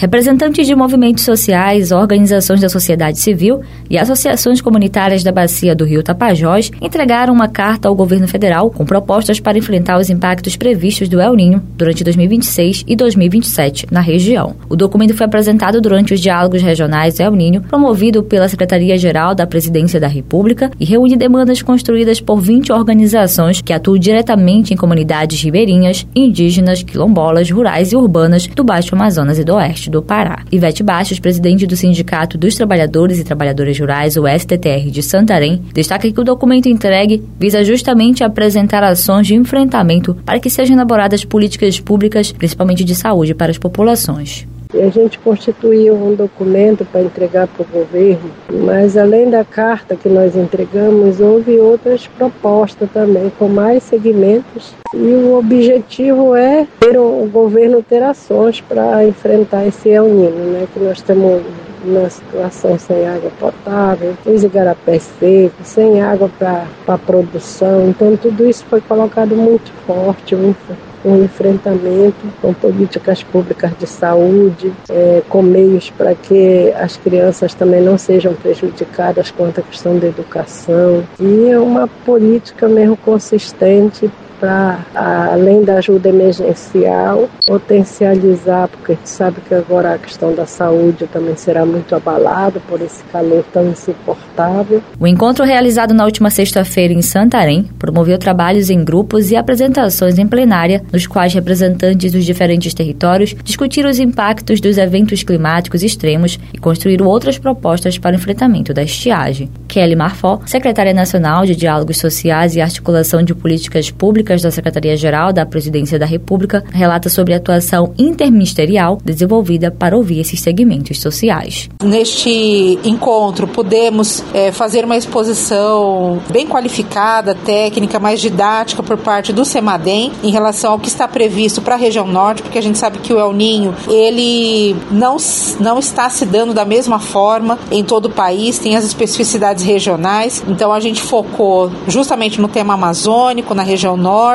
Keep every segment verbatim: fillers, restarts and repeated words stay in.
Representantes de movimentos sociais, organizações da sociedade civil e associações comunitárias da bacia do rio Tapajós entregaram uma carta ao governo federal com propostas para enfrentar os impactos previstos do El Niño durante dois mil e vinte e seis e dois mil e vinte e sete na região. O documento foi apresentado durante os diálogos regionais El Niño, promovido pela Secretaria-Geral da Presidência da República, e reúne demandas construídas por vinte organizações que atuam diretamente em comunidades ribeirinhas, indígenas, quilombolas, rurais e urbanas do Baixo Amazonas e do Oeste do Pará. Ivete Bastos, presidente do Sindicato dos Trabalhadores e Trabalhadoras Rurais, o S T T R de Santarém, destaca que o documento entregue visa justamente apresentar ações de enfrentamento para que sejam elaboradas políticas públicas, principalmente de saúde, para as populações. E a gente constituiu um documento para entregar para o governo, mas além da carta que nós entregamos, houve outras propostas também, com mais segmentos. E o objetivo é ter o governo ter ações para enfrentar esse El Niño, né? Que nós estamos numa situação sem água potável, os igarapés secos, sem água para a produção. Então tudo isso foi colocado muito forte, muito um enfrentamento com políticas públicas de saúde, é, com meios para que as crianças também não sejam prejudicadas quanto à questão da educação. E é uma política mesmo consistente para, além da ajuda emergencial, potencializar, porque a gente sabe que agora a questão da saúde também será muito abalada por esse calor tão insuportável. O encontro realizado na última sexta-feira em Santarém promoveu trabalhos em grupos e apresentações em plenária, nos quais representantes dos diferentes territórios discutiram os impactos dos eventos climáticos extremos e construíram outras propostas para o enfrentamento da estiagem. Kelly Marfó, secretária nacional de Diálogos Sociais e Articulação de Políticas Públicas da Secretaria-Geral da Presidência da República, relata sobre a atuação interministerial desenvolvida para ouvir esses segmentos sociais. Neste encontro, podemos é, fazer uma exposição bem qualificada, técnica, mais didática por parte do CEMADEM em relação ao que está previsto para a região norte, porque a gente sabe que o El Niño, ele não, não está se dando da mesma forma em todo o país, tem as especificidades regionais, então a gente focou justamente no tema amazônico, na região norte,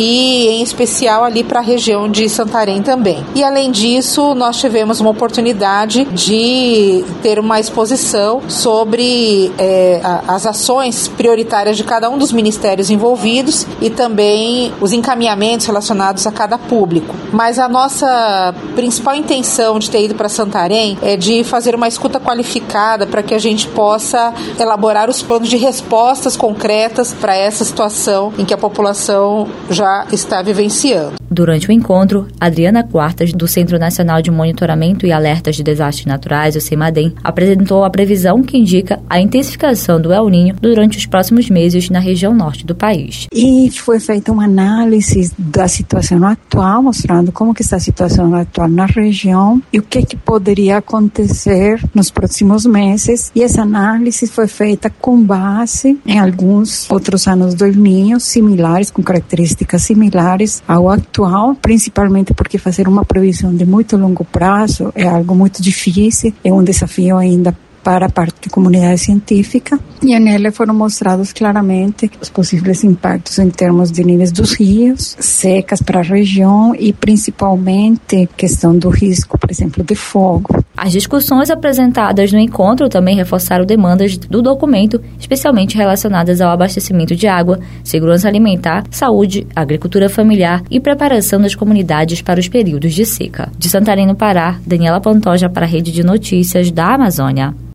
e em especial ali para a região de Santarém também. E além disso, nós tivemos uma oportunidade de ter uma exposição sobre é, as ações prioritárias de cada um dos ministérios envolvidos e também os encaminhamentos relacionados a cada público. Mas a nossa principal intenção de ter ido para Santarém é de fazer uma escuta qualificada para que a gente possa elaborar os planos de respostas concretas para essa situação em que a população já está vivenciando. Durante o encontro, Adriana Quartas, do Centro Nacional de Monitoramento e Alertas de Desastres Naturais, o CEMADEM, apresentou a previsão que indica a intensificação do El Niño durante os próximos meses na região norte do país. E foi feita uma análise da situação atual, mostrando como que está a situação atual na região e o que, que poderia acontecer nos próximos meses. E essa análise foi feita com base em alguns outros anos do El Niño similares, com características similares ao atual, principalmente porque fazer uma previsão de muito longo prazo é algo muito difícil, é um desafio ainda para a parte de comunidade científica, e nele foram mostrados claramente os possíveis impactos em termos de níveis dos rios, secas para a região e principalmente questão do risco, por exemplo, de fogo. As discussões apresentadas no encontro também reforçaram demandas do documento, especialmente relacionadas ao abastecimento de água, segurança alimentar, saúde, agricultura familiar e preparação das comunidades para os períodos de seca. De Santarém, no Pará, Daniela Pantoja para a Rede de Notícias da Amazônia.